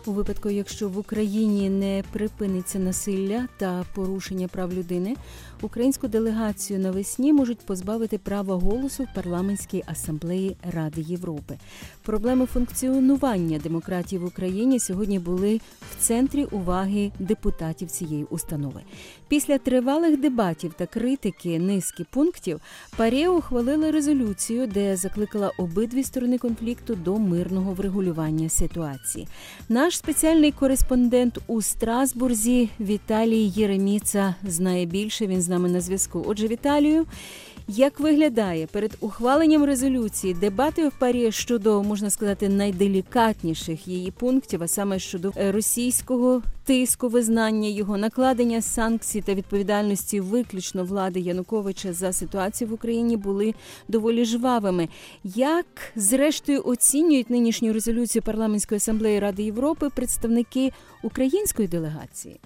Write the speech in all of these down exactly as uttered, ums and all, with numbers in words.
У випадку, якщо в Україні не припиниться насилля та порушення прав людини, українську делегацію навесні можуть позбавити права голосу в парламентській асамблеї Ради Європи. Проблеми функціонування демократії в Україні сьогодні були в центрі уваги депутатів цієї установи. Після тривалих дебатів та критики низки пунктів, ПАРЄ ухвалила резолюцію, де закликала обидві сторони конфлікту до мирного врегулювання ситуації. Наш спеціальний кореспондент у Страсбурзі Віталій Єреміца знає більше, він з нами на зв'язку. Отже, Віталію, як виглядає перед ухваленням резолюції дебати в ПАРЄ щодо, можна сказати, найделікатніших її пунктів, а саме щодо російського тиску, визнання його, накладення санкцій та відповідальності виключно влади Януковича за ситуацію в Україні, були доволі жвавими. Як, зрештою, оцінюють нинішню резолюцію Парламентської асамблеї Ради Європи представники української делегації?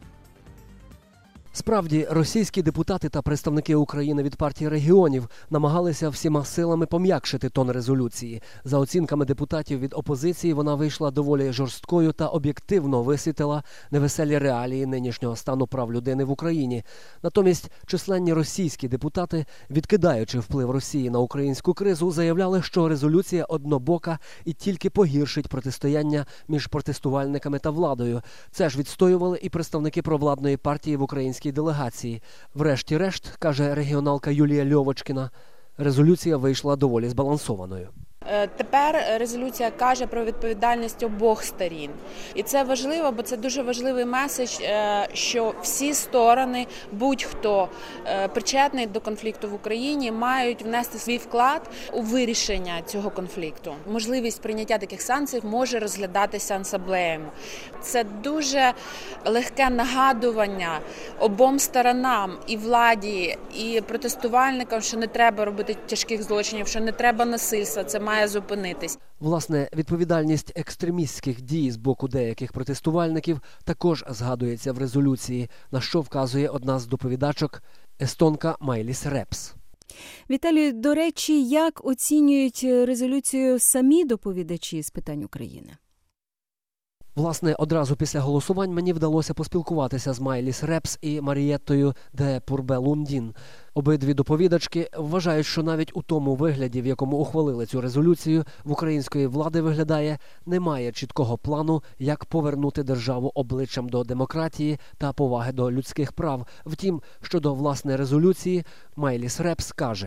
Справді, російські депутати та представники України від партії регіонів намагалися всіма силами пом'якшити тон резолюції. За оцінками депутатів від опозиції, вона вийшла доволі жорсткою та об'єктивно висвітлила невеселі реалії нинішнього стану прав людини в Україні. Натомість, численні російські депутати, відкидаючи вплив Росії на українську кризу, заявляли, що резолюція однобока і тільки погіршить протистояння між протестувальниками та владою. Це ж відстоювали і представники провладної партії в українській делегації. Врешті-решт, каже регіоналка Юлія Льовочкіна, резолюція вийшла доволі збалансованою. Тепер резолюція каже про відповідальність обох сторін. І це важливо, бо це дуже важливий меседж, що всі сторони, будь-хто причетний до конфлікту в Україні, мають внести свій вклад у вирішення цього конфлікту. Можливість прийняття таких санкцій може розглядатися асамблеєю. Це дуже легке нагадування обом сторонам, і владі, і протестувальникам, що не треба робити тяжких злочинів, що не треба насильства, це має зупинитись. Власне, відповідальність екстремістських дій з боку деяких протестувальників також згадується в резолюції, на що вказує одна з доповідачок – естонка Майліс Репс. Віталію, до речі, як оцінюють резолюцію самі доповідачі з питань України? Власне, одразу після голосувань мені вдалося поспілкуватися з Майліс Репс і Марієттою де Пурбе-Лундін. Обидві доповідачки вважають, що навіть у тому вигляді, в якому ухвалили цю резолюцію, в української влади виглядає, немає чіткого плану, як повернути державу обличчям до демократії та поваги до людських прав. Втім, щодо власне резолюції, Майліс Репс каже: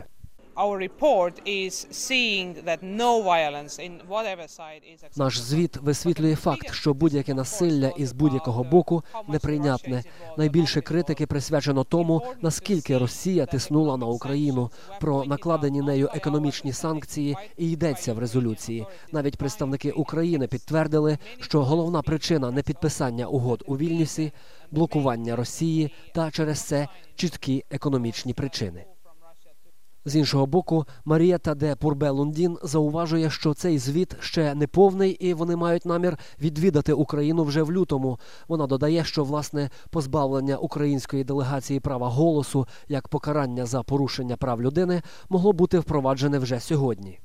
Наш звіт висвітлює факт, що будь-яке насилля із будь-якого боку неприйнятне. Найбільше критики присвячено тому, наскільки Росія тиснула на Україну. Про накладені нею економічні санкції і йдеться в резолюції. Навіть представники України підтвердили, що головна причина непідписання угод у Вільнюсі – блокування Росії та через це чіткі економічні причини. З іншого боку, Марієта де Пурбе-Лундін зауважує, що цей звіт ще не повний і вони мають намір відвідати Україну вже в лютому. Вона додає, що, власне, позбавлення української делегації права голосу як покарання за порушення прав людини могло бути впроваджене вже сьогодні.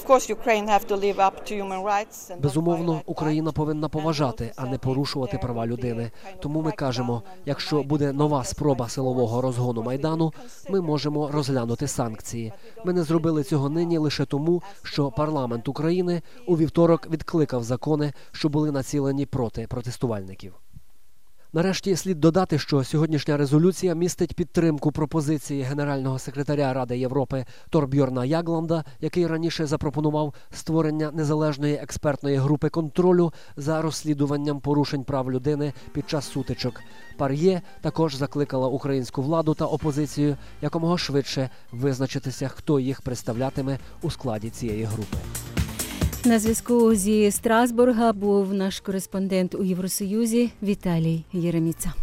Безумовно, Україна повинна поважати, а не порушувати права людини. Тому ми кажемо, якщо буде нова спроба силового розгону Майдану, ми можемо розглянути санкції. Ми не зробили цього нині лише тому, що парламент України у вівторок відкликав закони, що були націлені проти протестувальників. Нарешті слід додати, що сьогоднішня резолюція містить підтримку пропозиції генерального секретаря Ради Європи Торбьорна Ягланда, який раніше запропонував створення незалежної експертної групи контролю за розслідуванням порушень прав людини під час сутичок. ПАРЄ також закликала українську владу та опозицію якомога швидше визначитися, хто їх представлятиме у складі цієї групи. На зв'язку зі Страсбурга був наш кореспондент у Євросоюзі Віталій Єреміца.